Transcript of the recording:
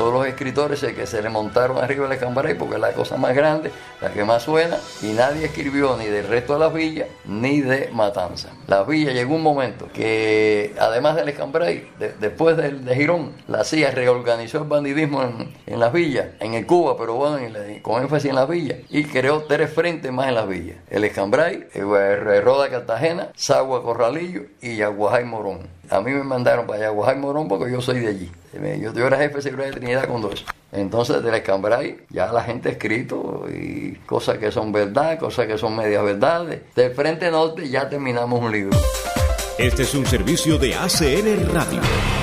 todos los escritores que se le montaron arriba del Escambray porque es la cosa más grande, la que más suena, y nadie escribió ni del resto de las villas ni de Matanza. Las villas llegó un momento que, además del Escambray, después de Girón, la CIA reorganizó el bandidismo en las villas, en el Cuba, pero bueno, con énfasis en las villas, y creó 3 frentes más en las villas: el Escambray, el Roda Cartagena, Sagua Corralillo y Yaguajay Morón. A mí me mandaron para Yaguajay Morón porque yo soy de allí. Yo era jefe de seguridad de Trinidad cuando eso. Entonces, del Escambray, ya la gente ha escrito y cosas que son verdad, cosas que son medias verdades. Del Frente Norte ya terminamos un libro. Este es un servicio de ACN Radio.